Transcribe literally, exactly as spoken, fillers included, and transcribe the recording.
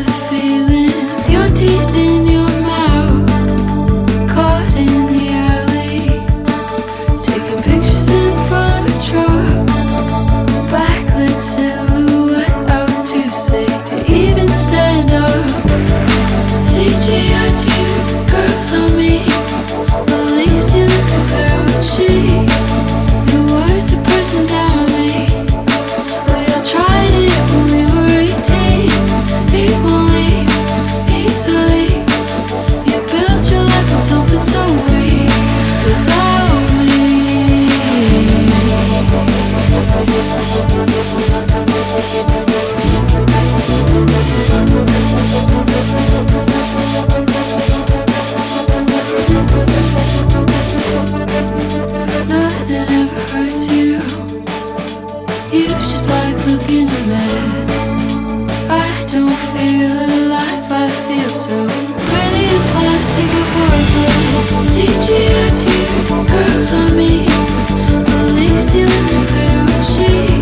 the feeling of your teeth in your mouth, caught in the alley, taking pictures in front of a truck, backlit silhouette. I was too sick to even stand up. C G I tears, girls on me, at least you look so Gucci. Your words are pressing down on me. We all tried it when we were eighteen. He won't leave easily. You built your life on something so weak without me. Nothing ever hurts you. You just like looking a mess. I don't feel alive, I feel so pretty and plastic and worthless. C G I tears, girls on me, at least you look so Gucci.